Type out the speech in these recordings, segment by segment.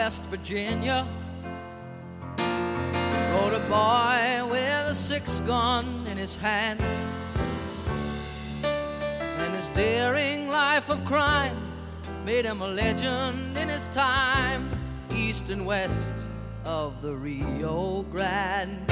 West Virginia, rode a boy with a 6-gun in his hand. And his daring life of crime made him a legend in his time, east and west of the Rio Grande.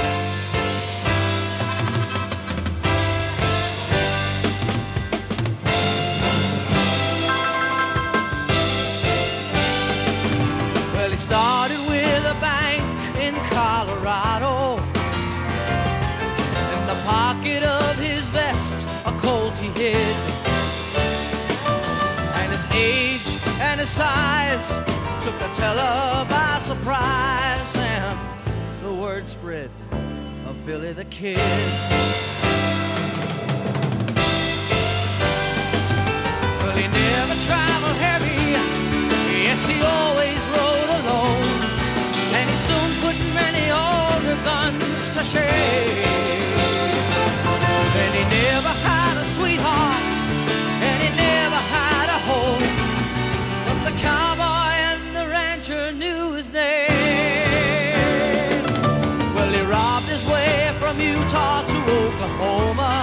Well, he started with a bank in Colorado. In the pocket of his vest, a Colt he hid. And his age and his size took the teller by surprise, and the word spread of Billy the Kid. Well, he never traveled heavy, yes, he always rode alone, and he soon put many older guns to shame. And he never had a sweetheart, and he never had a home, but the cowboy and the rancher knew his name. Well, he robbed his way from Utah to Oklahoma,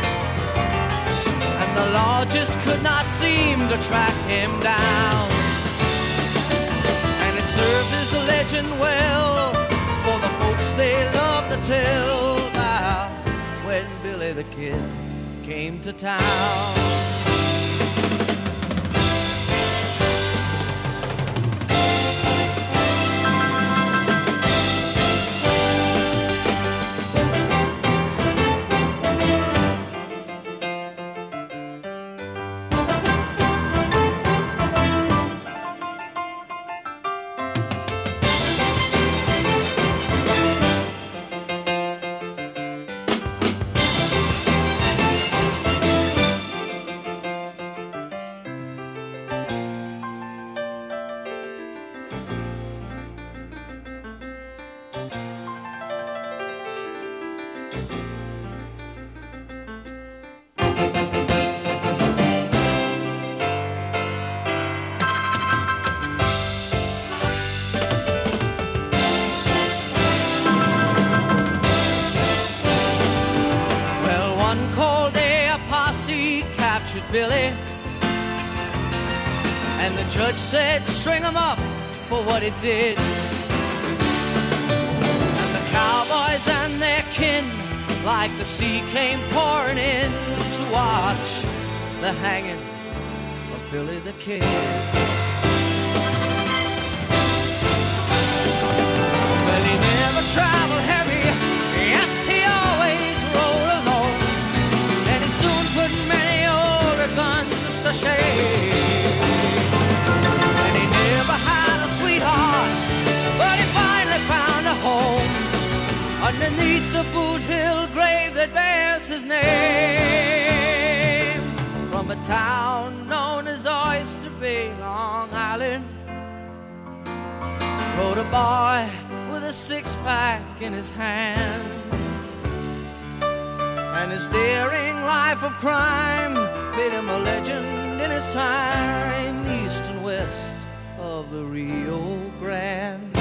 and the law just could not seem to track him down. And it served as a legend well for the folks they love to tell about when Billy the Kid came to town. Billy, and the judge said string him up for what he did. And the cowboys and their kin, like the sea, came pouring in to watch the hanging of Billy the Kid. Well, he never traveled heavy, yes, he always rode alone, and he soon put many guns to shame. And he never had a sweetheart, but he finally found a home underneath the Boot Hill grave that bears his name. From a town known as Oyster Bay, Long Island, rode a boy with a 6-pack in his hand. And his daring life of crime made him a legend in his time, east and west of the Rio Grande.